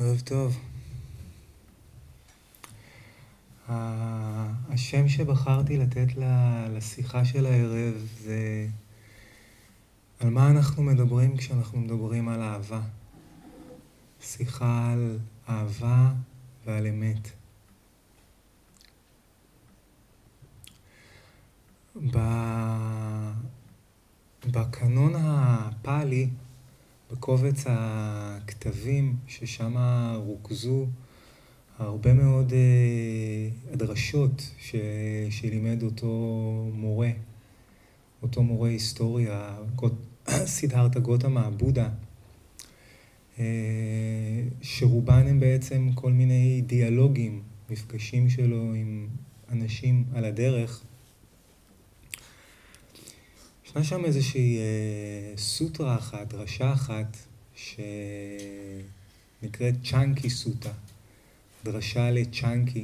ערב טוב. השם שבחרתי לתת לשיחה של הערב זה על מה אנחנו מדברים כשאנחנו מדברים על אהבה. שיחה על אהבה ועל אמת. בקנון הפאלי, בקובץ הכתבים ששם רוכזו הרבה מאוד הדרשות שלימד אותו מורה היסטוריה, סידהרתה גותמה, בודה, שרובן הם בעצם כל מיני דיאלוגים, מפגשים שלו עם אנשים על הדרך. ישנה שם איזושהי סוטרה אחת, דרשה אחת, שנקראת צ'אנקי סוטה. דרשה לצ'אנקי.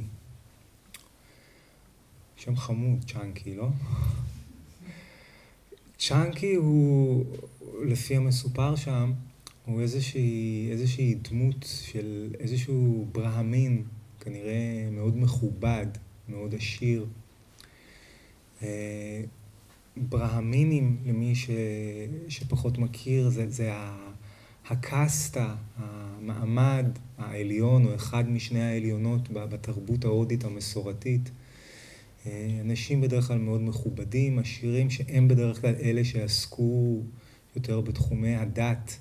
שם חמוד, צ'אנקי, לא? צ'אנקי הוא, לפי המסופר שם, הוא איזושהי דמות של איזשהו ברהמין, כנראה מאוד מכובד, מאוד עשיר. ברהמינים, למי שפחות מכיר, זה הקסטה, המעמד העליון, או אחד משני העליונות בתרבות ההודית המסורתית. אנשים בדרך כלל מאוד מכובדים, עשירים, שהם בדרך כלל אלה שעסקו יותר בתחומי הדת.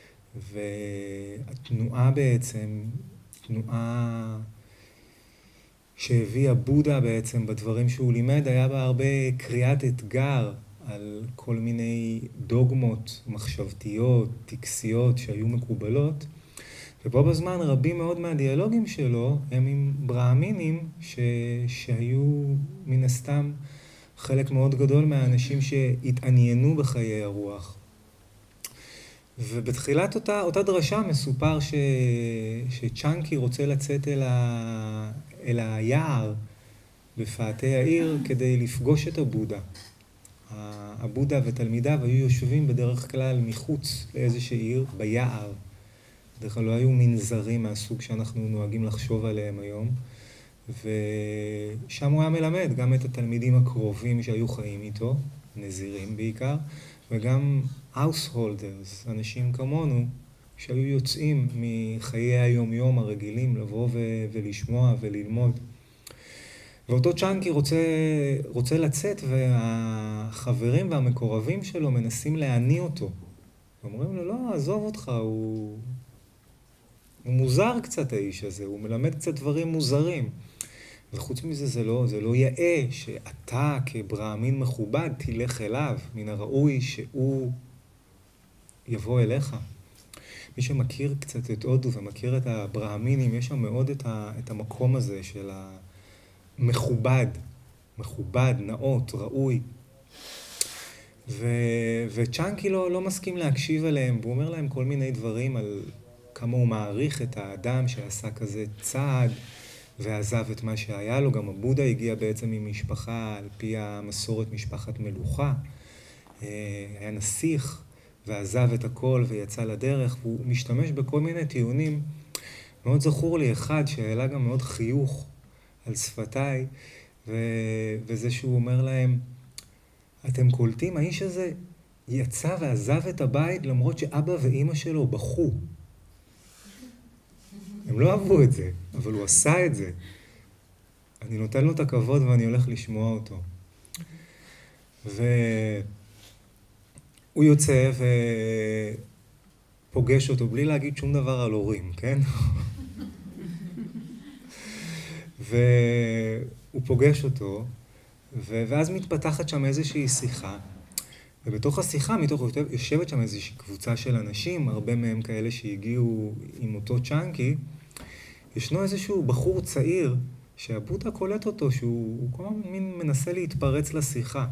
והתנועה בעצם, תנועה שהביאה בודה בעצם בדברים שהוא לימד, היה בה הרבה קריאת אתגר על כל מיני דוגמות מחשבתיות, טקסיות שהיו מקובלות. ובו בזמן רבים מאוד מהדיאלוגים שלו הם עם ברהמינים שהיו מן הסתם חלק מאוד גדול מהאנשים שהתעניינו בחיי הרוח. ובתחילת אותה דרשה מסופר שצ'אנקי רוצה לצאת אל היער בפאתי העיר כדי לפגוש את הבודה. הבודה ותלמידיו היו יושבים בדרך כלל מחוץ לאיזושהי עיר, ביער. בדרך כלל לא היו מנזרים מהסוג שאנחנו נוהגים לחשוב עליהם היום. ושם הוא היה מלמד גם את התלמידים הקרובים שהיו חיים איתו, נזירים בעיקר, וגם householders, אנשים כמונו, שהיו יוצאים מחיי היום-יום הרגילים לבוא ולשמוע וללמוד. ואותו צ'אנקי רוצה לצאת, והחברים והמקורבים שלו מנסים להניע אותו. אומרים לו, לא, עזוב אותך, הוא מוזר קצת האיש הזה, הוא מלמד קצת דברים מוזרים. וחוץ מזה זה לא יאה שאתה כברהמין מכובד תלך אליו, מן הראוי שהוא יבוא אליך. מי שמכיר קצת את הודו ומכיר את הברהמינים, יש שם מאוד את המקום הזה של מכובד, נאות, ראוי. וצ'אנקי לא מסכים להקשיב אליהם, והוא אומר להם כל מיני דברים על כמה הוא מעריך את האדם שעשה כזה צעד, ועזב את מה שהיה לו. גם הבודה הגיע בעצם ממשפחה, על פי המסורת משפחת מלוכה. היה נסיך, ועזב את הכל ויצא לדרך, והוא משתמש בכל מיני טיעונים. מאוד זכור לי אחד שהעלה גם מאוד חיוך על שפתיי, וזה שהוא אומר להם, אתם קולטים, האיש הזה יצא ועזב את הבית למרות שאבא ואמא שלו בכו. הם לא אהבו את זה, אבל הוא עשה את זה. אני נותן לו את הכבוד ואני הולך לשמוע אותו. והוא יוצא ופוגש אותו בלי להגיד שום דבר על הורים, כן? והוא פוגש אותו, ואז מתפתחת שם איזושהי שיחה. ובתוך השיחה, יושבת שם איזושהי קבוצה של אנשים, הרבה מהם כאלה שהגיעו עם אותו צ'אנקי. ישנו איזשהו בחור צעיר שהבודה קולט אותו, שהוא כל מין מנסה להתפרץ לשיחה.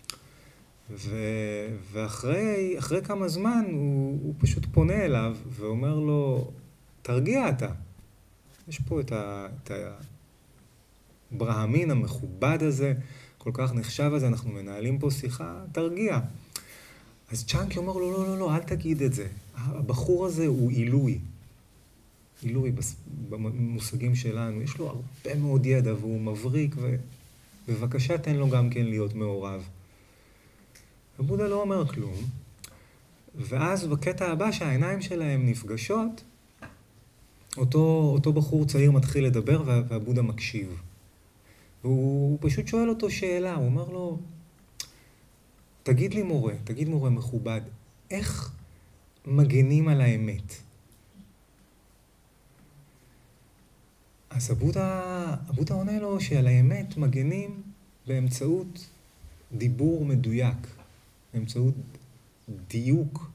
ואחרי כמה זמן הוא פשוט פונה אליו ואומר לו, תרגיע אתה. יש פה את הברהמין המכובד הזה, כל כך נחשב הזה, אנחנו מנהלים פה שיחה, תרגיע. אז צ'אנקי אומר לו, לא, אל תגיד את זה. הבחור הזה הוא עילוי. עילוי במושגים שלנו, יש לו הרבה מאוד ידע והוא מבריק, ובבקשה תן לו גם כן להיות מעורב. הבודה לא אומר כלום, ואז בקטע הבא שהעיניים שלהם נפגשות, אותו בחור צעיר מתחיל לדבר והבודה מקשיב. והוא פשוט שואל אותו שאלה, הוא אומר לו, תגיד מורה מכובד, איך מגנים על האמת? אז הבודה עונה לו שעל האמת מגנים באמצעות דיבור מדויק, באמצעות דיוק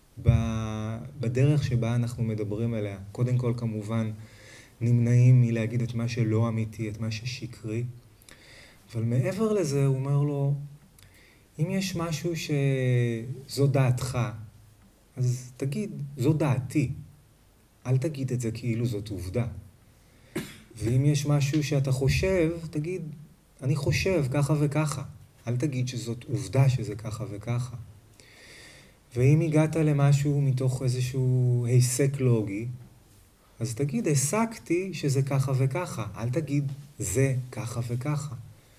בדרך שבה אנחנו מדברים עליה. קודם כל כמובן נמנעים מלהגיד את מה שלא אמיתי, את מה ששקרי. אבל מעבר לזה הוא אומר לו, אם יש משהו שזו דעתך, אז תגיד, זו דעתי. אל תגיד את זה כאילו זאת עובדה. ואם יש משהו שאתה חושב, תגיד, אני חושב ככה וככה. אל תגיד שזאת עובדה שזה ככה וככה. ואם הגעת למשהו מתוך איזשהו היסק לוגי, אז תגיד, הסקתי שזה ככה וככה. אל תגיד, זה ככה וככה.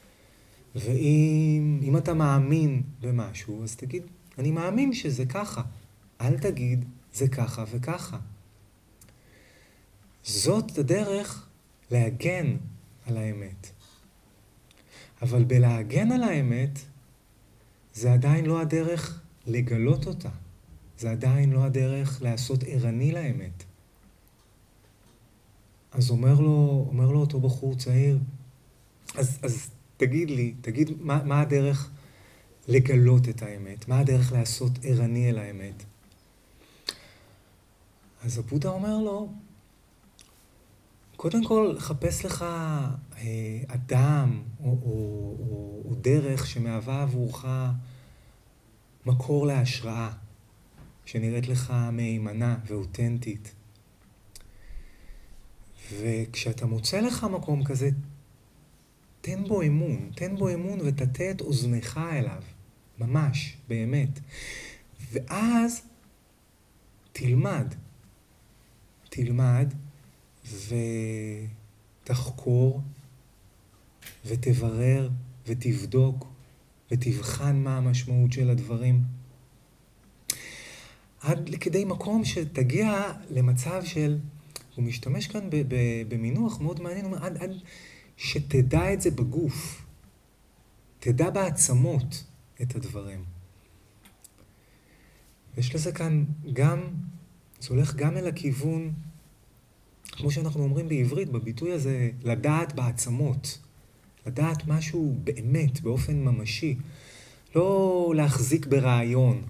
ואם אתה מאמין במשהו, אז תגיד, אני מאמין שזה ככה. אל תגיד, זה ככה וככה. זאת הדרך להגן על האמת. אבל בלהגן על האמת, זה עדיין לא הדרך לגלות אותה. זה עדיין לא הדרך לעשות ערני לאמת. אז אומר לו אותו בחור צעיר, אז תגיד מה הדרך לגלות את האמת? מה הדרך לעשות ערני אל האמת? אז הבודה אומר לו, קודם כל חפש לך אדם או דרך שמהווה עבורך מקור להשראה, שנראית לך מהימנה ואותנטית. וכשאתה מוצא לך מקום כזה, תן בו אמון ותטה את אוזנך אליו, ממש, באמת. ואז תלמד ותחקור ותברר ותבדוק ותבחן מה המשמעות של הדברים. עד לכדי מקום שתגיע למצב של, הוא משתמש כאן במינוח מאוד מעניין, הוא אומר, עד שתדע את זה בגוף, תדע בעצמות את הדברים. ויש לזה כאן גם, זה הולך גם אל הכיוון, כמו שאנחנו אומרים בעברית, בביטוי הזה, לדעת בעצמות. לדעת משהו באמת, באופן ממשי. לא להחזיק ברעיון.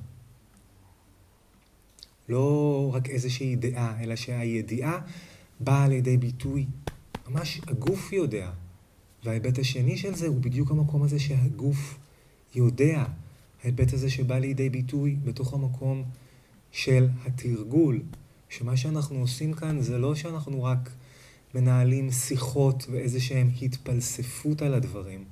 לא רק איזושהי ידיעה, אלא שהידיעה באה לידי ביטוי. ממש הגוף יודע. וההיבט השני של זה הוא בדיוק המקום הזה שהגוף יודע. ההיבט הזה שבא לידי ביטוי בתוך המקום של התרגול. שמה שאנחנו עושים כאן זה לא שאנחנו רק מנהלים שיחות ואיזשהם התפלספות על הדברים,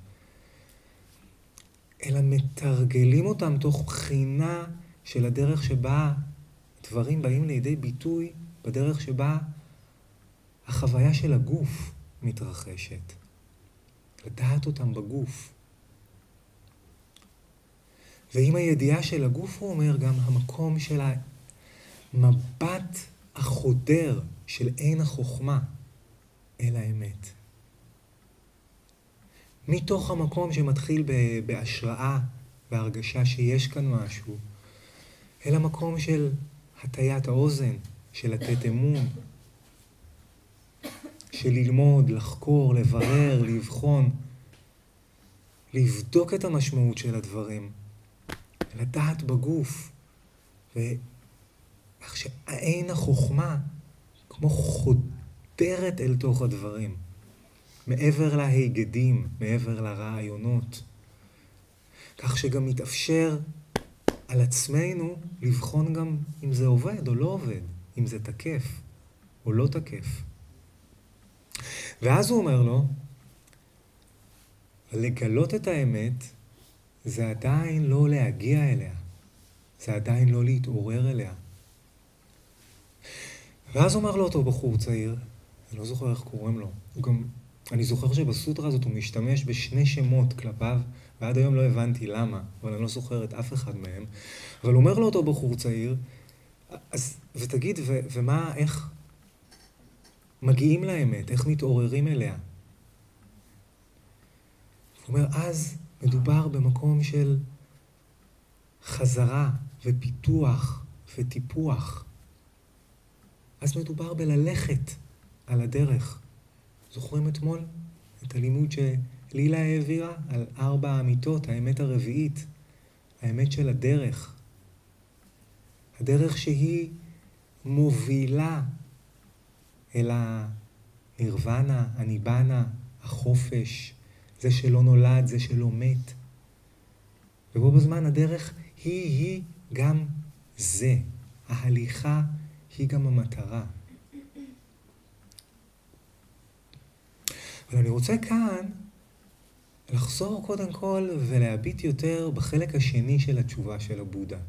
אלא מתרגלים אותם תוך בחינה של הדרך שבה דברים באים לידי ביטוי, בדרך שבה החוויה של הגוף מתרחשת. לדעת אותם בגוף. ועם הידיעה של הגוף הוא אומר גם המקום של המבט החודר של עין החוכמה אל האמת. מתוך המקום שמתחיל בהשראה והרגשה שיש כאן משהו, אל המקום של הטיית האוזן, של לתת אמון, של ללמוד, לחקור, לברר, לבחון, לבדוק את המשמעות של הדברים, לדעת בגוף, ואיך שהעין החוכמה כמו חודרת אל תוך הדברים, מעבר להיגדים, מעבר לרעיונות, כך שגם מתאפשר על עצמנו לבחון גם אם זה עובד או לא עובד, אם זה תקף או לא תקף. ואז הוא אומר לו, לגלות את האמת זה עדיין לא להגיע אליה, זה עדיין לא להתעורר אליה. ואז אומר לו אותו בחור צעיר, אני לא זוכר איך קוראים לו, אני זוכר שבסוטרה הזאת הוא משתמש בשני שמות כלפיו, ועד היום לא הבנתי למה, אבל אני לא זוכר את אף אחד מהם, אבל אומר לו אותו בחור צעיר, אז, ותגיד, ומה, איך מגיעים לאמת, איך מתעוררים אליה? הוא אומר, אז מדובר במקום של חזרה ופיתוח וטיפוח. אז מדובר בללכת על הדרך. זוכרים אתמול את הלימוד שלילה העבירה על 4 האמיתות, האמת הרביעית, האמת של הדרך. הדרך שהיא מובילה אל הנירוונה, הניבנה, החופש, זה שלא נולד, זה שלא מת. ובו בזמן הדרך היא גם זה. ההליכה היא גם המטרה. אבל אני רוצה כאן לחזור קודם כל ולהביט יותר בחלק השני של התשובה של הבודה.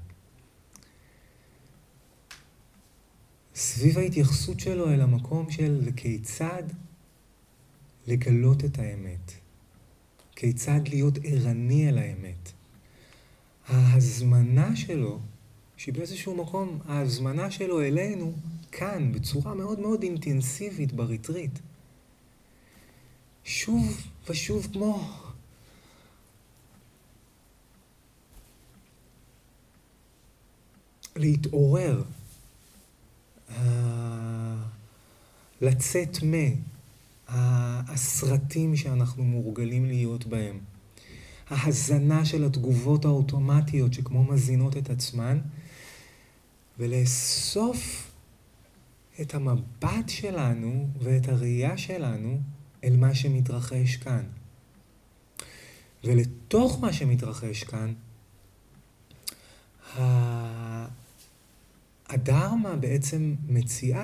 סביב ההתייחסות שלו אל המקום של וכיצד לגלות את האמת. כיצד להיות ערני אל האמת. ההזמנה שלו, שהיא באיזשהו מקום, ההזמנה שלו אלינו כאן, בצורה מאוד מאוד אינטנסיבית בריטריט. שוב ושוב כמו להתעורר, לצאת מהסרטים שאנחנו מורגלים להיות בהם. ההזנה של התגובות האוטומטיות שכמו מזינות את עצמן, ולאסוף את המבט שלנו ואת הראייה שלנו אל מה שמתרחש כאן. ולתוך מה שמתרחש כאן, הדרמה בעצם מציעה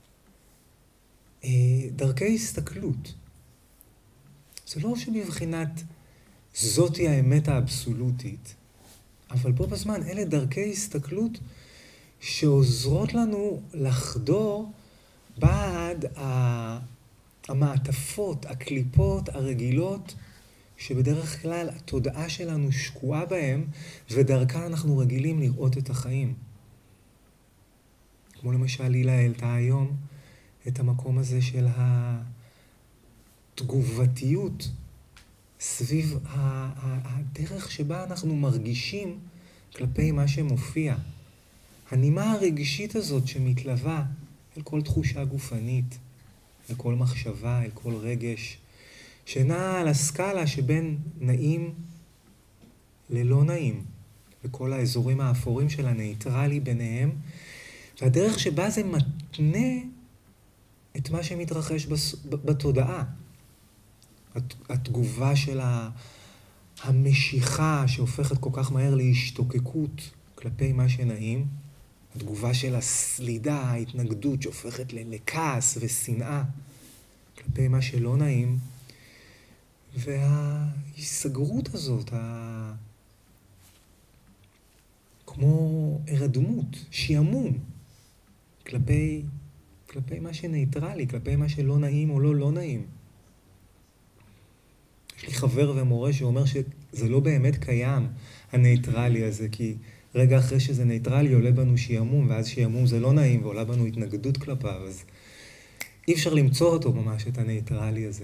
דרכי הסתכלות. זה לא שבבחינת זאתי האמת האבסולוטית, אבל פה בזמן אלה דרכי הסתכלות שעוזרות לנו לחדור בעד המעטפות, הקליפות, הרגילות, שבדרך כלל התודעה שלנו שקועה בהם, ודרכה אנחנו רגילים לראות את החיים. כמו למשל לילה העלתה היום את המקום הזה של התגובתיות סביב הדרך שבה אנחנו מרגישים כלפי מה שמופיע. הנימה הרגשית הזאת שמתלווה אל כל תחושה גופנית, אל כל מחשבה, אל כל רגש, שנעה על הסקאלה שבין נעים ללא נעים, וכל האזורים האפורים של הנייטרלי ביניהם, והדרך שבה זה מתנה את מה שמתרחש בתודעה. התגובה של המשיכה שהופכת כל כך מהר להשתוקקות כלפי מה שנעים, התגובה של הסלידה, ההתנגדות שהופכת לכעס ושנאה כלפי מה שלא נעים, וההיסגרות הזאת, כמו הרדמות, שיעמום, כלפי מה שנייטרלי, כלפי מה שלא נעים או לא נעים. יש לי חבר ומורה שאומר שזה לא באמת קיים, הנייטרלי הזה, כי רגע אחרי שזה נייטרלי עולה בנו שיעמום, ואז שיעמום זה לא נעים ועולה בנו התנגדות כלפיו, אז אי אפשר למצוא אותו ממש, את הנייטרלי הזה.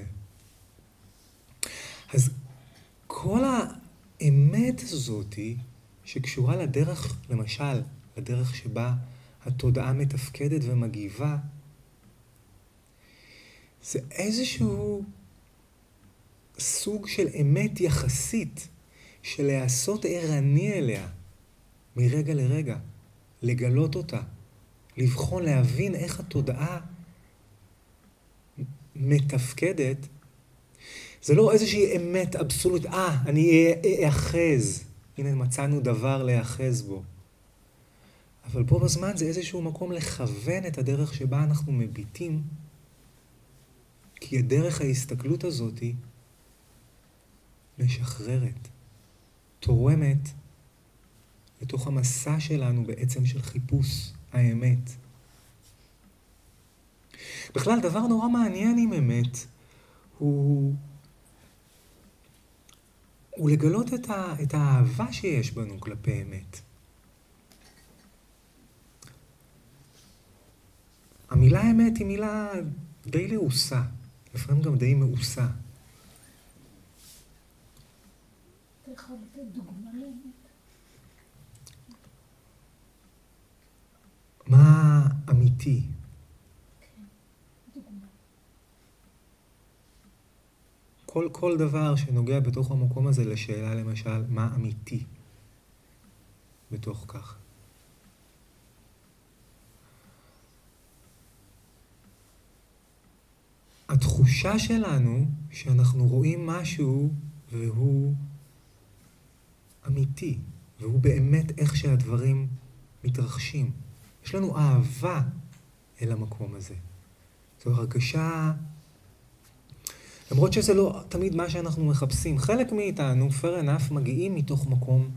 אז כל האמת הזאת שקשורה לדרך, למשל, לדרך שבה התודעה מתפקדת ומגיבה, זה איזשהו סוג של אמת יחסית, של לעשות ערני אליה מרגע לרגע, לגלות אותה, לבחון, להבין איך התודעה מתפקדת. זה לא איזושהי אמת אבסולוטית, אני אאחז, הנה מצאנו דבר לאחז בו. אבל פה בזמן זה איזשהו מקום לכוון את הדרך שבה אנחנו מביטים, כי הדרך ההסתכלות הזאת היא משחררת, תורמת לתוך המסע שלנו בעצם של חיפוש האמת. בכלל, דבר נורא מעניין עם אמת, הוא לגלות את האהבה שיש בנו כלפי אמת. המילה אמת היא מילה די לעוסה, לפעמים גם די מעוסה. אתה יכול לתת דוגמה לאמת? מה אמיתי? כל דבר שנוגע בתוך המקום הזה לשאלה, למשל, מה אמיתי בתוך כך. התחושה שלנו שאנחנו רואים משהו והוא אמיתי, והוא באמת איך שהדברים מתרחשים. יש לנו אהבה אל המקום הזה. זו הרגשה, למרות שזה לא תמיד מה שאנחנו מחפשים. חלק מאיתנו, fair enough, מגיעים מתוך מקום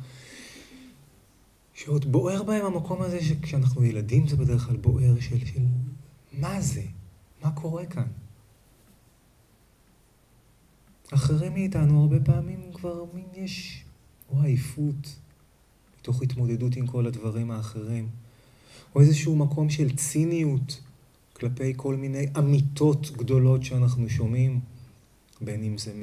שעוד בוער בהם המקום הזה, שכשאנחנו ילדים זה בדרך כלל בוער של מה זה? מה קורה כאן? אחרים מאיתנו הרבה פעמים כבר יש או עייפות, מתוך התמודדות עם כל הדברים האחרים, או איזשהו מקום של ציניות כלפי כל מיני אמיתות גדולות שאנחנו שומעים, בין אם זה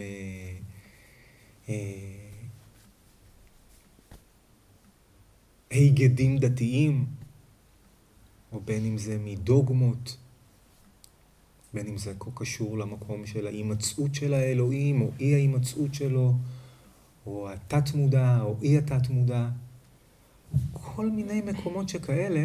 היגדים דתיים, או בין אם זה מדוגמות, בין אם זה קשור למקום של ההימצאות של האלוהים, או אי ההימצאות שלו, או התת מודע, או אי התת מודע. כל מיני מקומות שכאלה,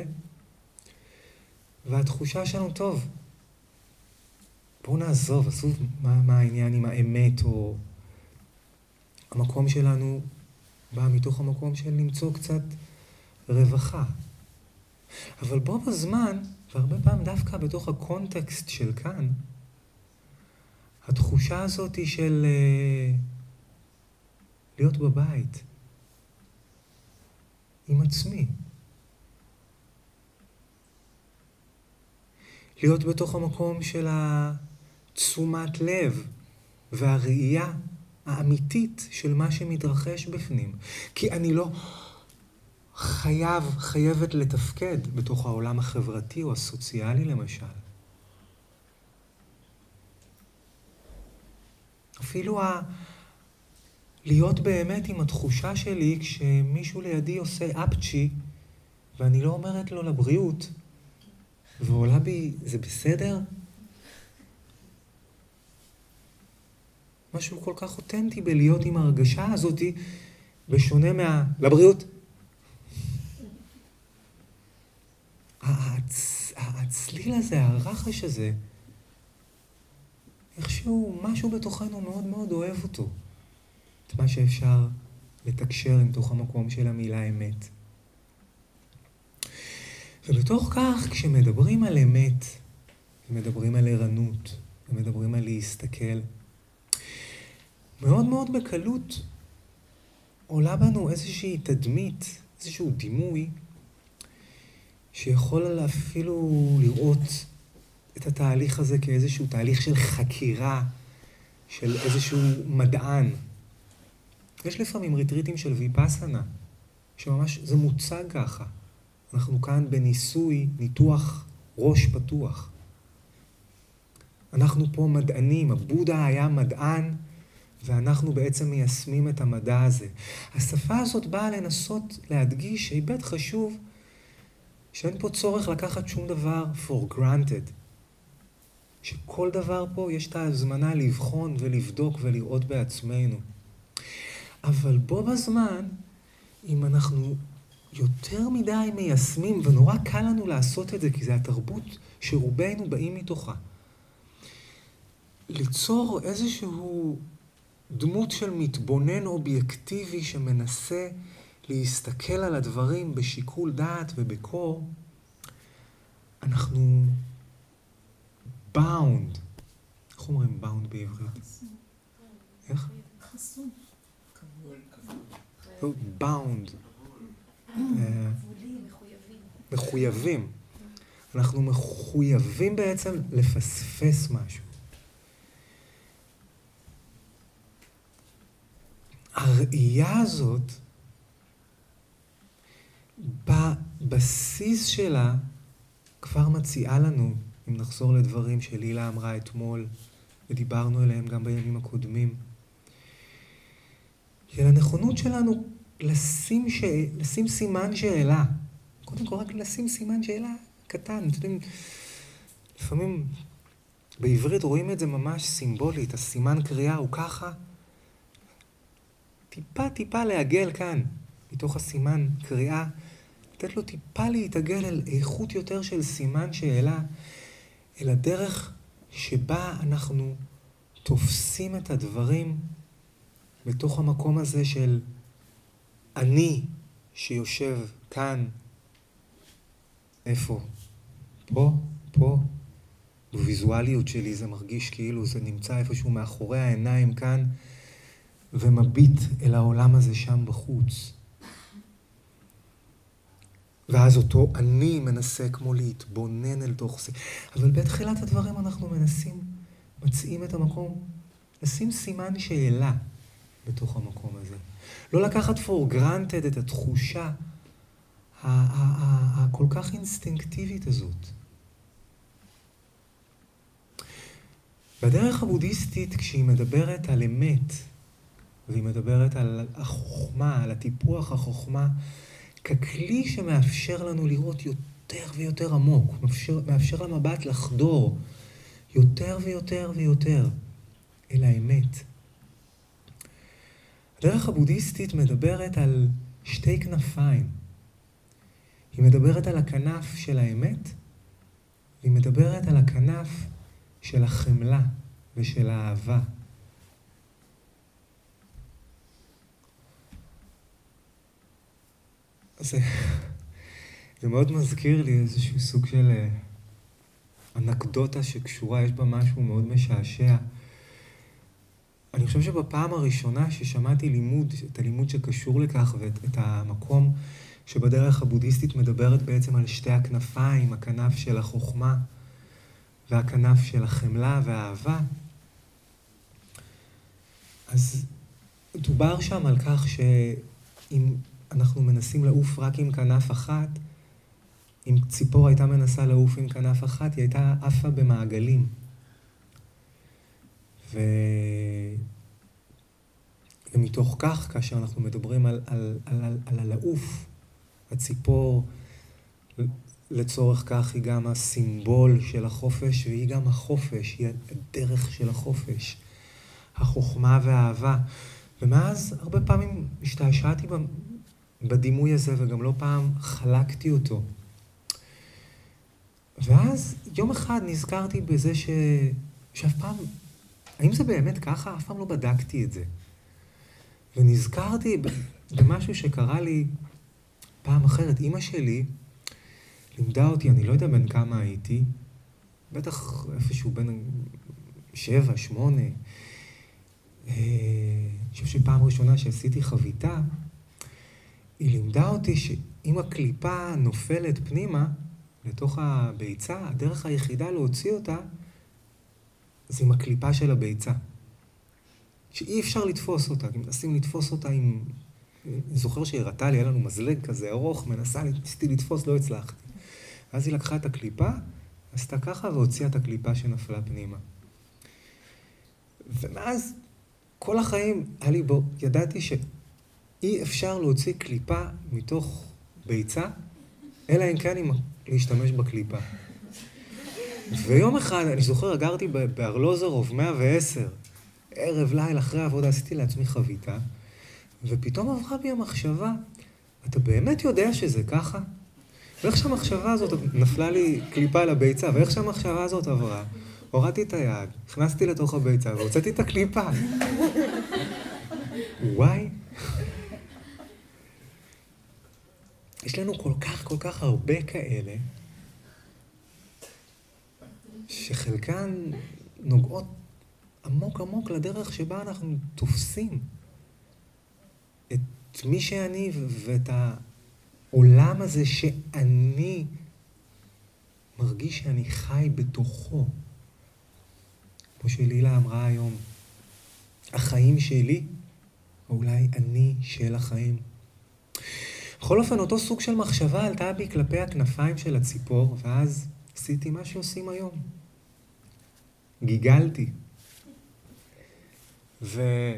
והתחושה שלנו טוב. בואו נעזוב, עזוב מה העניין עם האמת, או המקום שלנו בא מתוך המקום של למצוא קצת רווחה. אבל בו בזמן, והרבה פעמים דווקא בתוך הקונטקסט של כאן, התחושה הזאת היא של להיות בבית, עם עצמי. להיות בתוך המקום של תשומת לב והראייה האמיתית של מה שמתרחש בפנים. כי אני לא חייבת לתפקד בתוך העולם החברתי או הסוציאלי למשל. אפילו להיות באמת עם התחושה שלי כשמישהו לידי עושה אפצ'י ואני לא אומרת לו לבריאות ועולה בי, זה בסדר? משהו כל כך אותנטי בלהיות עם ההרגשה הזאת בשונה לבריאות. הצליל הזה, הרחש הזה, איכשהו משהו בתוכנו מאוד מאוד אוהב אותו. את מה שאפשר לתקשר עם תוך המקום של המילה אמת. ובתוך כך, כשמדברים על אמת, ומדברים על ערנות, ומדברים על להסתכל, מאוד מאוד בקלות עולה בנו איזושהי תדמית, איזשהו דימוי, שיכול אפילו לראות את התהליך הזה כאיזשהו תהליך של חקירה, של איזשהו מדען. יש לפעמים ריטריטים של ויפאסנה, שממש זה מוצג ככה. אנחנו כאן בניסוי, ניתוח ראש פתוח. אנחנו פה מדענים, הבודה היה מדען, ואנחנו בעצם מיישמים את המדע הזה. השפה הזאת באה לנסות להדגיש היבט חשוב, שאין פה צורך לקחת שום דבר for granted. שכל דבר פה יש את ההזמנה לבחון ולבדוק ולראות בעצמנו. אבל בו בזמן, אם אנחנו יותר מדי מיישמים, ונורא קל לנו לעשות את זה, כי זה התרבות שרובנו באים מתוכה, ליצור איזשהו דמות של מתבונן אובייקטיבי שמנסה להסתכל על הדברים בשיקול דעת ובקור, אנחנו bound. איך אומרים bound בעברית? איך? חסום. bound. מחויבים. מחויבים. אנחנו מחויבים בעצם לפספס משהו. הראייה הזאת, בבסיס שלה, כבר מציעה לנו, אם נחזור לדברים שלילה אמרה אתמול, ודיברנו עליהם גם בימים הקודמים, של הנכונות שלנו לשים סימן שאלה. קודם כל רק לשים סימן שאלה קטן. אתם יודעים, לפעמים בעברית רואים את זה ממש סימבולית, הסימן קריאה הוא ככה. טיפה לעגל כאן, מתוך הסימן קריאה, לתת לו טיפה להתעגל אל איכות יותר של סימן שאלה, אל הדרך שבה אנחנו תופסים את הדברים בתוך המקום הזה של אני שיושב כאן, איפה? פה. בוויזואליות שלי זה מרגיש כאילו זה נמצא איפשהו מאחורי העיניים כאן, ומביט אל העולם הזה שם בחוץ. ואז אותו אני מנסה כמו להתבונן אל תוך זה. אבל בתחילת הדברים אנחנו מציעים את המקום, לשים סימן שאלה בתוך המקום הזה. לא לקחת for granted את התחושה הכל כך אינסטינקטיבית הזאת. בדרך הבודהיסטית, כשהיא מדברת על אמת, והיא מדברת על החוכמה, על הטיפוח החוכמה, ככלי שמאפשר לנו לראות יותר ויותר עמוק, מאפשר למבט לחדור יותר ויותר ויותר אל האמת. הדרך הבודהיסטית מדברת על שתי כנפיים. היא מדברת על הכנף של האמת, והיא מדברת על הכנף של החמלה ושל האהבה. זה מאוד מזכיר לי איזשהו סוג של אנקדוטה שקשורה, יש בה משהו מאוד משעשע. אני חושב שבפעם הראשונה ששמעתי את הלימוד שקשור לכך, ואת המקום שבדרך הבודהיסטית מדברת בעצם על שתי הכנפיים, הכנף של החוכמה והכנף של החמלה והאהבה, אז דובר שם על כך שאם אנחנו מנסים לעוף רק עם כנף אחת, אם ציפור הייתה מנסה לעוף עם כנף אחת, היא הייתה עפה במעגלים. ומתוך כך, כאשר אנחנו מדברים על הלעוף, הציפור, לצורך כך היא גם הסימבול של החופש, והיא גם החופש, היא הדרך של החופש, החוכמה והאהבה. ומאז הרבה פעמים השתעשעתי בדימוי הזה, וגם לא פעם חלקתי אותו. ואז יום אחד נזכרתי בזה שאף פעם, האם זה באמת ככה? אף פעם לא בדקתי את זה. ונזכרתי במשהו שקרה לי פעם אחרת. אמא שלי לימדה אותי, אני לא יודע בין כמה הייתי, בטח איפשהו בין 7, 8. אני חושב שפעם ראשונה שעשיתי חביתה, היא לימדה אותי שאם הקליפה נופלת פנימה, לתוך הביצה, הדרך היחידה להוציא אותה, זה עם הקליפה של הביצה. שאי אפשר לתפוס אותה, אם מנסים לתפוס אותה עם... אני זוכר שהראתה לי, היה לנו מזלג כזה ארוך, ניסיתי לתפוס, לא הצלחתי. אז היא לקחה את הקליפה, עשתה ככה והוציאה את הקליפה שנפלה פנימה. ומאז כל החיים היה לי בו, ידעתי שאי אפשר להוציא קליפה מתוך ביצה, אלא אם כן להשתמש בקליפה. ויום אחד, אני זוכר, גרתי בארלוזורוב 110, ערב לילה אחרי העבודה, עשיתי לעצמי חביתה, ופתאום עברה בי המחשבה, אתה באמת יודע שזה ככה? ואיך שהמחשבה הזאת, נפלה לי קליפה לביצה, ואיך שהמחשבה הזאת עברה, הורדתי את היד, הכנסתי לתוך הביצה, והוצאתי את הקליפה. וואי. יש לנו כל כך הרבה כאלה, שחלקן נוגעות עמוק לדרך שבה אנחנו תופסים את מי שאני ואת העולם הזה שאני מרגיש שאני חי בתוכו. כמו שלילה אמרה היום, החיים שלי, או אולי אני של החיים. בכל אופן, אותו סוג של מחשבה עלתה בי כלפי הכנפיים של הציפור, ואז עשיתי מה שעושים היום. גיגלתי. וזה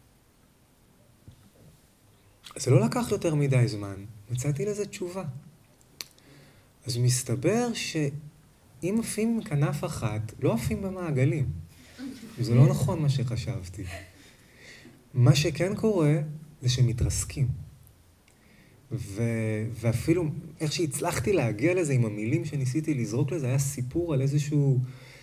לא לקח יותר מדי זמן, מצאתי לזה תשובה. אז מסתבר שאם עפים כנף אחת, לא עפים במעגלים. זה לא נכון מה שחשבתי. מה שכן קורה זה שמתרסקים. ואפילו איך שהצלחתי להגיע לזה עם המילים שניסיתי לזרוק לזה, היה סיפור על איזשהו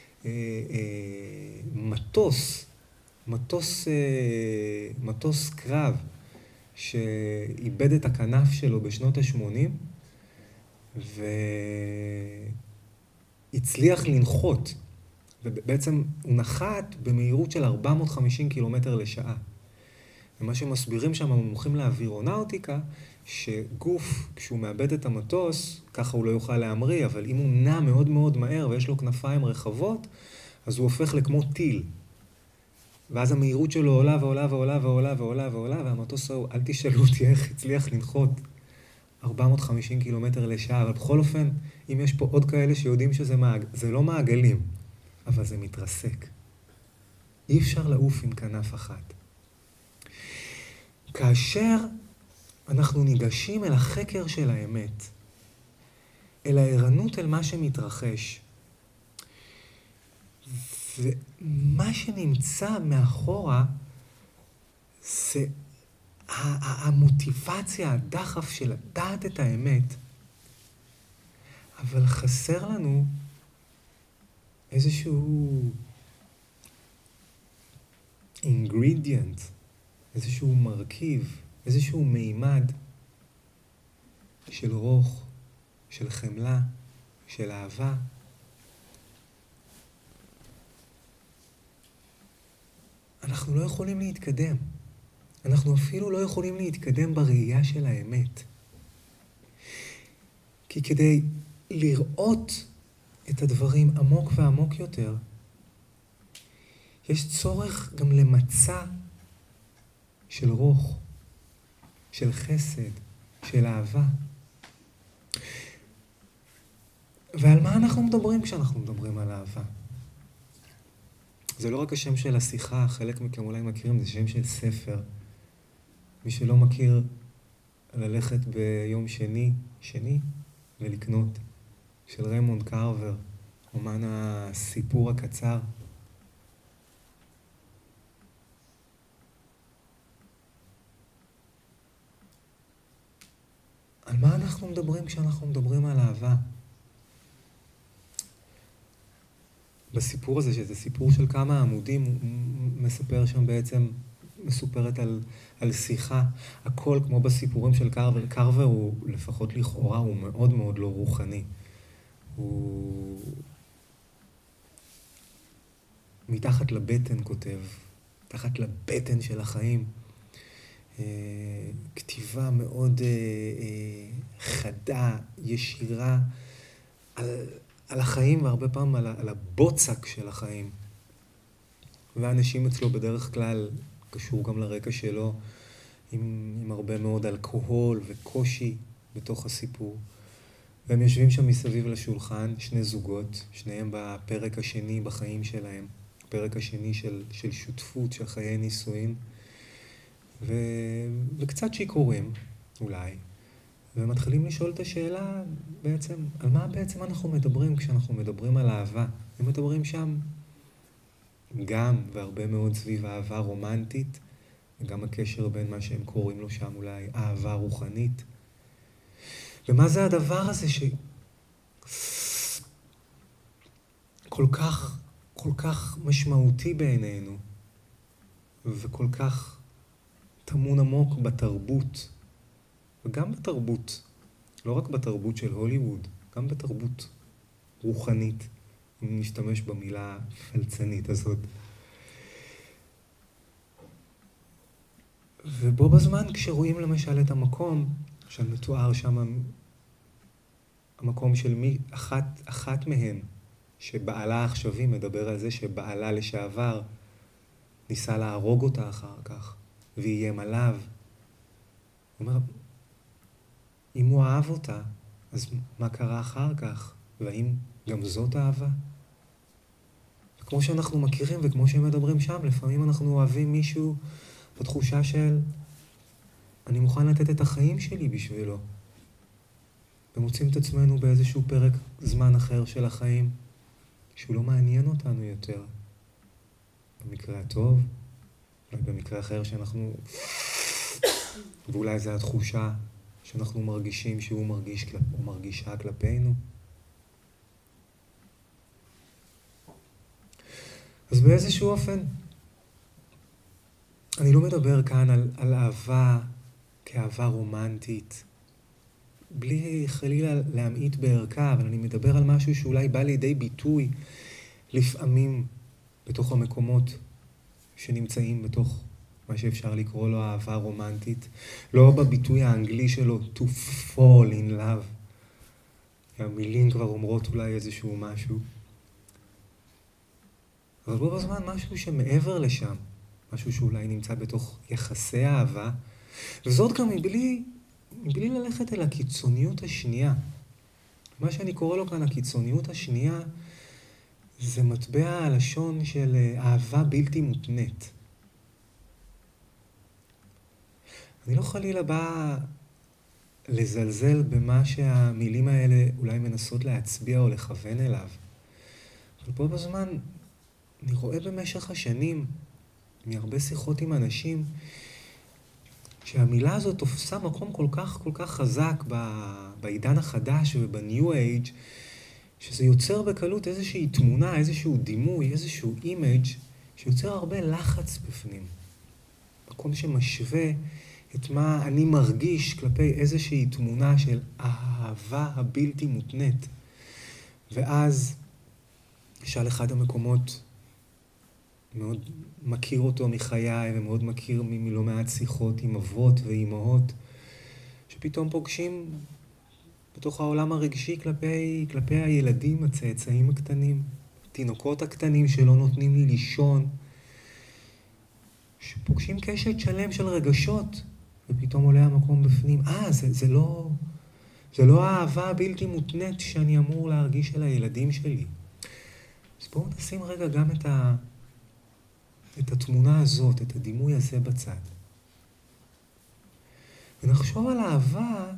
מטוס קרב שאיבד את הכנף שלו בשנות ה-80 והצליח לנחות. ובעצם הוא נחת במהירות של 450 קילומטר לשעה. ומה שמסבירים שם המומחים לאווירונאוטיקה, שגוף, כשהוא מאבד את המטוס, ככה הוא לא יוכל להמריא, אבל אם הוא נע מאוד מאוד מהר ויש לו כנפיים רחבות, אז הוא הופך לכמו טיל. ואז המהירות שלו עולה ועולה ועולה ועולה ועולה ועולה, והמטוס ההוא, אל תשאלו אותי איך הצליח לנחות 450 קילומטר לשעה, אבל בכל אופן, אם יש פה עוד כאלה שיודעים זה לא מעגלים, אבל זה מתרסק. אי אפשר לעוף עם כנף אחת. כאשר אנחנו ניגשים אל החקר של האמת, אל הערנות אל מה שמתרחש, ומה שנמצא מאחורה זה המוטיבציה, הדחף של לדעת את האמת, אבל חסר לנו איזשהו ingredient, איזשהו מרכיב, איזשהו מימד של רוח, של חמלה, של אהבה. אנחנו לא יכולים להתקדם. אנחנו אפילו לא יכולים להתקדם בראייה של האמת. כי כדי לראות את הדברים עמוק ועמוק יותר, יש צורך גם למצע של רוח, של חסד, של אהבה. ועל מה אנחנו מדברים כשאנחנו מדברים על אהבה? זה לא רק השם של השיחה, חלק מכם אולי מכירים, זה שם של ספר. מי שלא מכיר, ללכת ביום שני, ולקנות, של ריימונד קרבר, אומן הסיפור הקצר. על מה אנחנו מדברים כשאנחנו מדברים על אהבה? בסיפור הזה, שזה סיפור של כמה עמודים, הוא מספר שם בעצם, מסופרת על שיחה. הכל כמו בסיפורים של קרבר. קרבר הוא, לפחות לכאורה, הוא מאוד מאוד לא רוחני. הוא מתחת לבטן כותב, מתחת לבטן של החיים. כתיבה מאוד חדה, ישירה, על החיים, והרבה פעמים על הבוצק של החיים. והאנשים אצלו בדרך כלל, קשור גם לרקע שלו, עם הרבה מאוד אלכוהול וקושי בתוך הסיפור. והם יושבים שם מסביב לשולחן, שני זוגות, שניהם בפרק השני בחיים שלהם, הפרק השני של שותפות, של חיי נישואין, וקצת שיכורים, אולי. ומתחילים לשאול את השאלה בעצם, על מה בעצם אנחנו מדברים כשאנחנו מדברים על אהבה? הם מדברים שם גם, והרבה מאוד סביב אהבה רומנטית, וגם הקשר בין מה שהם קוראים לו שם אולי אהבה רוחנית. ומה זה הדבר הזה כל כך משמעותי בעינינו, וכל כך טמון עמוק בתרבות, וגם בתרבות, לא רק בתרבות של הוליווד, גם בתרבות רוחנית, אם נשתמש במילה פלצנית הזאת. ובו בזמן כשרואים למשל את המקום שמתואר שם המקום של אחת מהן, שבעלה העכשווי מדבר על זה שבעלה לשעבר ניסה להרוג אותה אחר כך, ואיים עליו. הוא אומר, אם הוא אהב אותה, אז מה קרה אחר כך? והאם גם זאת אהבה? כמו שאנחנו מכירים וכמו שהם מדברים שם, לפעמים אנחנו אוהבים מישהו בתחושה של אני מוכן לתת את החיים שלי בשבילו. ומוצאים את עצמנו באיזשהו פרק זמן אחר של החיים, שהוא לא מעניין אותנו יותר. במקרה הטוב, אולי במקרה אחר שאנחנו... ואולי זו התחושה שאנחנו מרגישים שהוא מרגיש או מרגישה כלפינו. אז באיזשהו אופן, אני לא מדבר כאן על אהבה כאהבה רומנטית, בלי חלילה להמעיט בערכה, אבל אני מדבר על משהו שאולי בא לידי ביטוי לפעמים בתוך המקומות שנמצאים בתוך מה שאפשר לקרוא לו אהבה רומנטית, לא בביטוי האנגלי שלו to fall in love. המילים כבר אומרות אולי איזשהו משהו. אבל בו בזמן משהו שמעבר לשם, משהו שאולי נמצא בתוך יחסי אהבה, וזאת גם מבלי ללכת אל הקיצוניות השנייה. מה שאני קורא לו כאן הקיצוניות השנייה, זה מטבע הלשון של אהבה בלתי מותנית. אני לא חלילה בא לזלזל במה שהמילים האלה אולי מנסות להצביע או לכוון אליו. אבל פה בזמן אני רואה במשך השנים, מהרבה שיחות עם אנשים, שהמילה הזאת תופסה מקום כל כך חזק בעידן החדש ובניו אייג', שזה יוצר בקלות איזושהי תמונה, איזשהו דימוי, איזשהו אימג' שיוצר הרבה לחץ בפנים. מקום שמשווה את מה אני מרגיש כלפי איזושהי תמונה של האהבה הבלתי מותנית. ואז שאל אחד המקומות, מאוד מכיר אותו מחיי ומאוד מכיר מלא מעט שיחות עם אבות ואימהות, שפתאום פוגשים בתוך העולם הרגשי כלפי הילדים, הצאצאים הקטנים, תינוקות הקטנים שלא נותנים לי לישון, שפוגשים קשת שלם של רגשות, ופתאום עולה המקום בפנים, זה לא האהבה הבלתי מותנית שאני אמור להרגיש על הילדים שלי. אז בואו נשים רגע גם את התמונה הזאת, את הדימוי הזה בצד. ונחשוב על אהבה,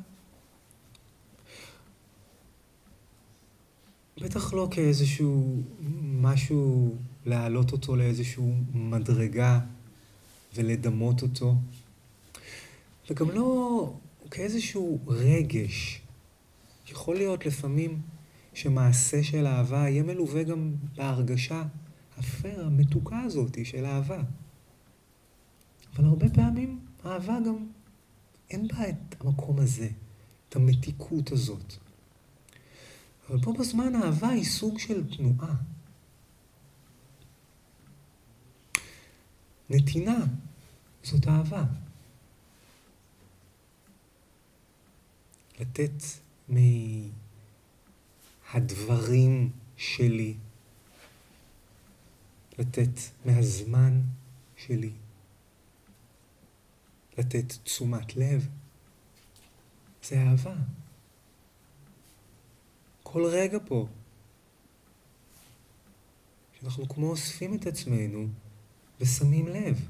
בטח לא כאיזשהו משהו להעלות אותו לאיזשהו מדרגה ולדמות אותו, וגם לא כאיזשהו רגש. יכול להיות לפעמים שמעשה של אהבה יהיה מלווה גם בהרגשה המתוקה הזאת של אהבה. אבל הרבה פעמים האהבה גם אין בה את המקום הזה, את המתיקות הזאת. אבל פה בזמן האהבה היא סוג של תנועה. נתינה זאת אהבה. לתת מהדברים שלי, לתת מהזמן שלי, לתת תשומת לב, זה אהבה. כל רגע פה, שאנחנו כמו אוספים את עצמנו ושמים לב.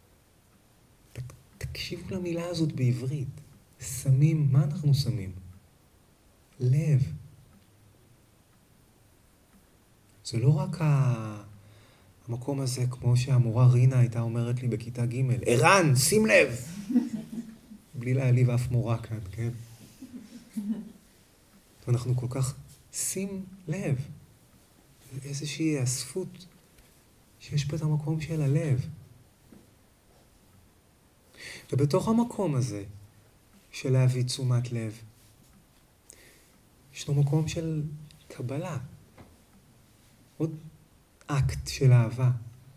תקשיבו למילה הזאת בעברית. שמים, מה אנחנו שמים? לב. זה לא רק המקום הזה, כמו שהמורה רינה הייתה אומרת לי בכיתה ג', ערן, שים לב! בלי להעליב אף מורה כאן, כן? ואנחנו כל כך שים לב. איזושהי אספות שיש פה את המקום של הלב. ובתוך המקום הזה של להביא תשומת לב, ישנו מקום של קבלה. עוד אקט של אהבה.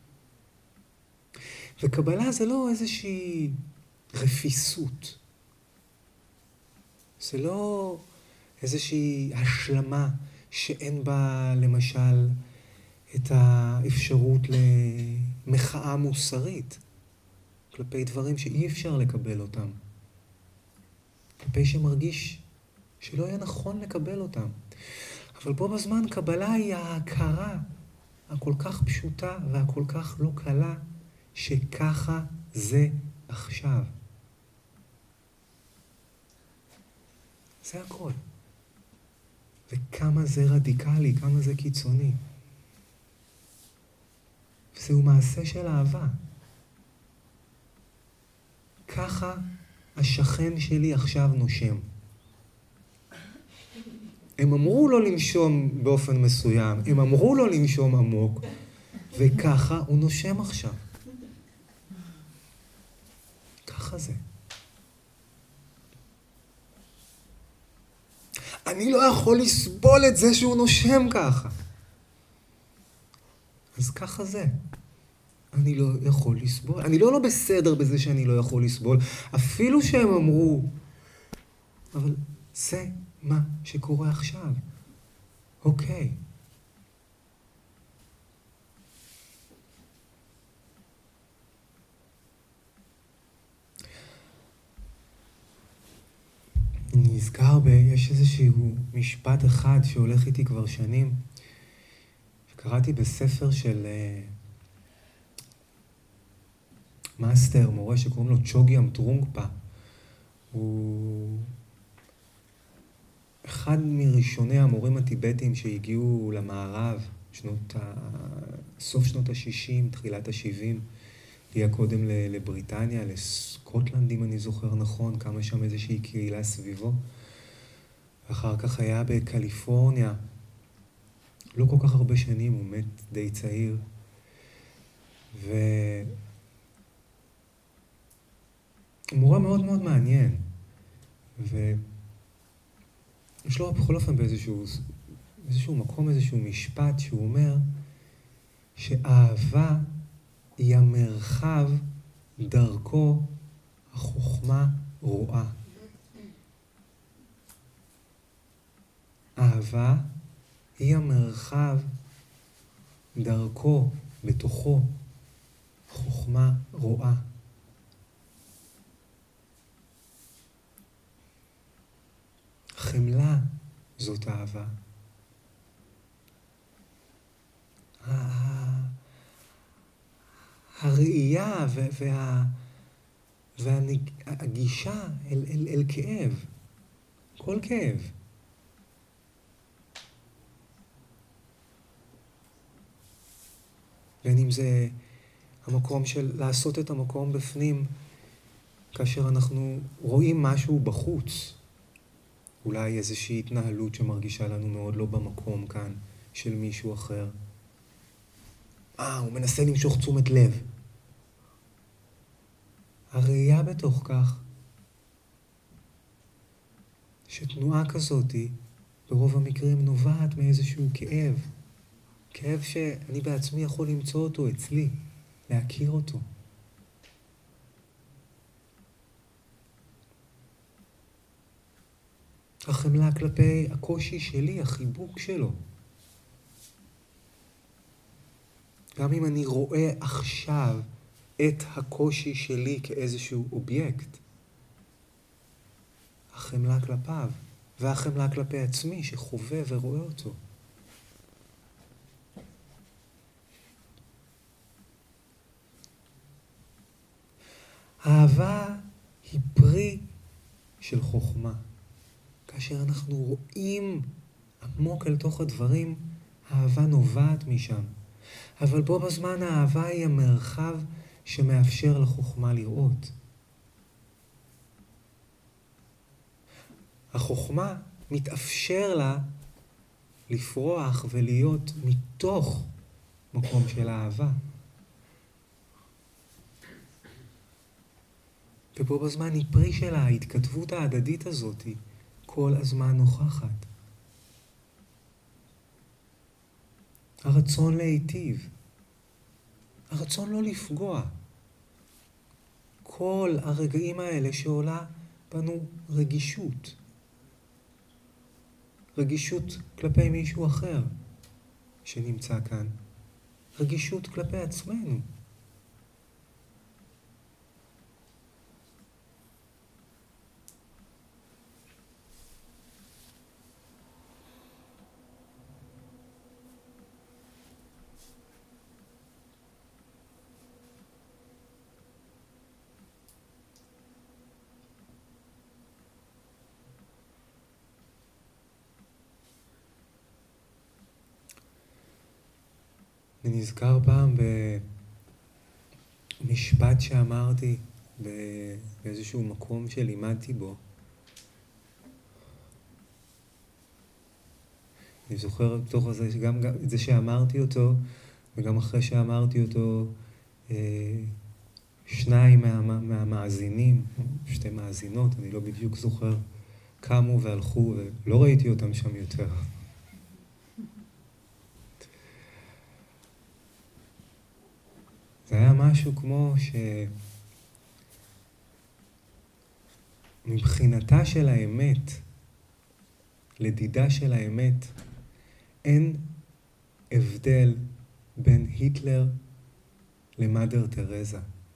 וקבלה זה לא איזושהי רפיסות. זה לא איזושהי השלמה שאין בה למשל את האפשרות למחאה מוסרית כלפי דברים שאי אפשר לקבל אותם, כלפי שמרגיש שלא היה נכון לקבל אותם. אבל בו בזמן קבלה היא ההכרה הכל כך פשוטה והכל כך לא קלה שככה זה עכשיו. זה הכל. וכמה זה רדיקלי, כמה זה קיצוני. זהו מעשה של אהבה. ככה השכן שלי עכשיו נושם. הם אמרו לו לנשום באופן מסוים, הם אמרו לו לנשום עמוק, וככה הוא נושם עכשיו. ככה זה. אני לא יכול לסבול את זה שהוא נושם ככה. אז ככה זה. אני לא יכול לסבול. אני לא בסדר בזה שאני לא יכול לסבול. אפילו שהם אמרו, אבל זה מה שקורה עכשיו. אוקיי. אני נזכר יש איזשהו משפט אחד שהולך איתי כבר שנים, שקראתי בספר של מאסטר, מורה שקוראים לו צ'וג'יאם טרונגפה. הוא אחד מראשוני המורים הטיבטיים שהגיעו למערב, סוף שנות ה-60, תחילת ה-70, הגיע קודם לבריטניה, לסקוטלנד, אם אני זוכר נכון, קמה שם איזושהי קהילה סביבו. ואחר כך היה בקליפורניה, לא כל כך הרבה שנים, הוא מת די צעיר. מורה מאוד מאוד מעניין. ויש לו בכל אופן באיזשהו מקום, איזשהו משפט שהוא אומר שאהבה היא המרחב דרכו החוכמה רואה. אהבה היא המרחב דרכו, בתוכו, חוכמה רואה. חמלה זאת אהבה. הראייה והגישה אל כאב, כל כאב. בין אם זה המקום של לעשות את המקום בפנים, כאשר אנחנו רואים משהו בחוץ, אולי איזושהי התנהלות שמרגישה לנו מאוד לא במקום כאן, של מישהו אחר. הוא מנסה למשוך תשומת לב. הראייה בתוך כך, שתנועה כזאת ברוב המקרים נובעת מאיזשהו כאב. כאב שאני בעצמי יכול למצוא אותו אצלי, להכיר אותו. החמלה כלפי הקושי שלי, החיבוק שלו. גם אם אני רואה עכשיו את הקושי שלי כאיזשהו אובייקט, החמלה כלפיו, והחמלה כלפי עצמי שחווה ורואה אותו. האהבה היא פרי של חוכמה. כאשר אנחנו רואים עמוק אל תוך הדברים, האהבה נובעת משם. אבל בו בזמן האהבה היא המרחב שמאפשר לחוכמה לראות. החוכמה מתאפשר לה לפרוח ולהיות מתוך מקום של אהבה. ובו בזמן היא פרי שלה, ההתכתבות ההדדית הזאת כל הזמן נוכחת. הרצון להיטיב, הרצון לא לפגוע. כל הרגעים האלה שעולה בנו רגישות. רגישות כלפי מישהו אחר שנמצא כאן. רגישות כלפי עצמנו. אני נזכר פעם במשפט שאמרתי באיזשהו מקום שלימדתי בו. אני זוכר בתוך הזה, גם את זה שאמרתי אותו, וגם אחרי שאמרתי אותו, שניים מהמאזינים, שתי מאזינות, אני לא בדיוק זוכר, קמו והלכו ולא ראיתי אותם שם יותר. זה היה משהו כמו שמבחינתה של האמת, לדידה של האמת, אין הבדל בין היטלר למאדר תרזה.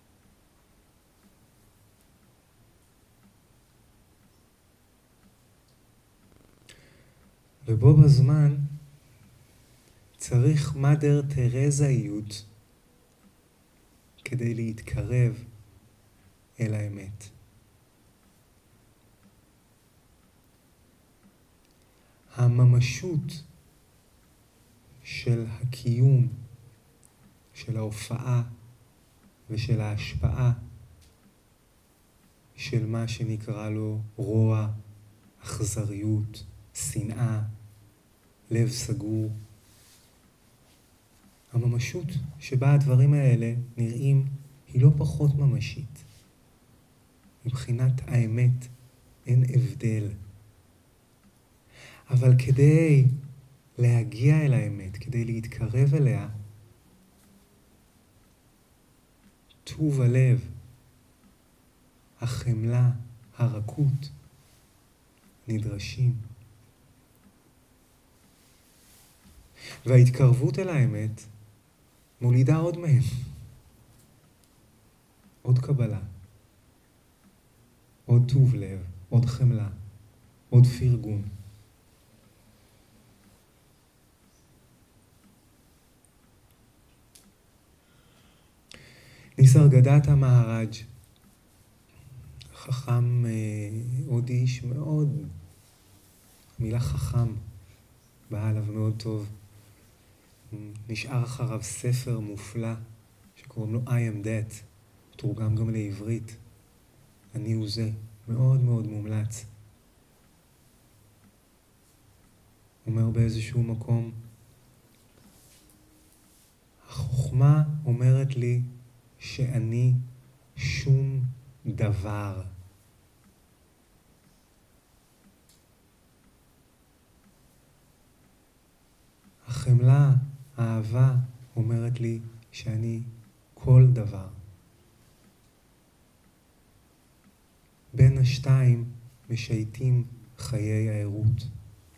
ובו בזמן צריך מאדר תרזאיות כדי להתקרב אל האמת. הממשות של הקיום, של ההופעה ושל ההשפעה של מה שנקרא לו רוע, אכזריות, שנאה, לב סגור. הממשות שבה הדברים האלה נראים היא לא פחות ממשית. מבחינת האמת אין הבדל. אבל כדי להגיע אל האמת, כדי להתקרב אליה, טוב הלב, החמלה, הרכות, נדרשים. וההתקרבות אל האמת מולידה עוד מהם. עוד קבלה, עוד טוב לב, עוד חמלה, עוד פרגון. ניסרגדתה מהראג', חכם עוד איש מאוד, מילה חכם באה עליו מאוד טוב. נשאר אחריו ספר מופלא שקוראים לו I am that, תורגם גם לעברית. אני הוא זה, מאוד מאוד מומלץ. אומר באיזשהו מקום, החוכמה אומרת לי שאני שום דבר. החמלה, האהבה, אומרת לי שאני כל דבר. בין השתיים משייטים חיי הערות.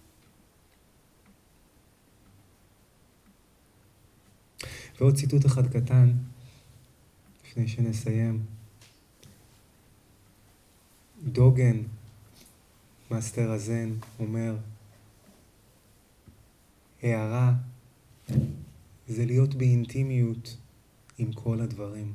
ועוד ציטוט אחד קטן, לפני שנסיים. דוגן, מאסטר הזן, אומר, הערה זה להיות באינטימיות עם כל הדברים.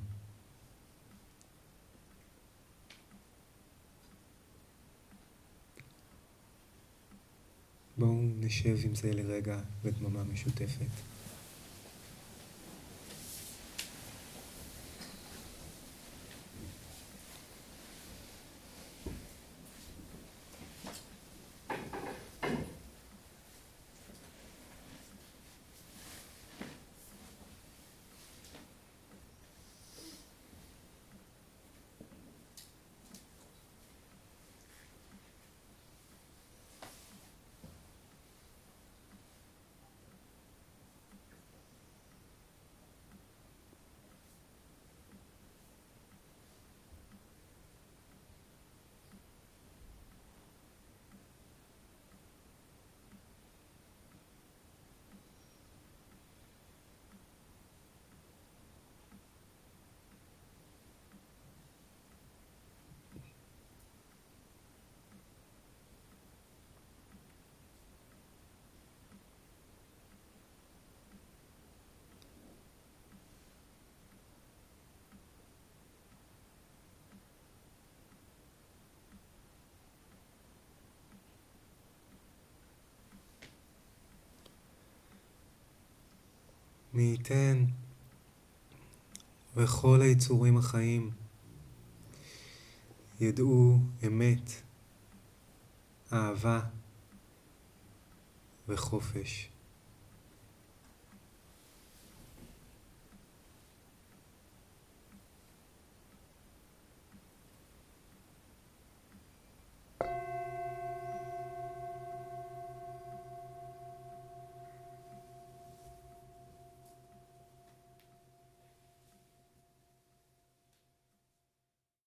בואו נשב עם זה לרגע בדממה משותפת. מי ייתן וכל היצורים החיים ידעו אמת, אהבה וחופש.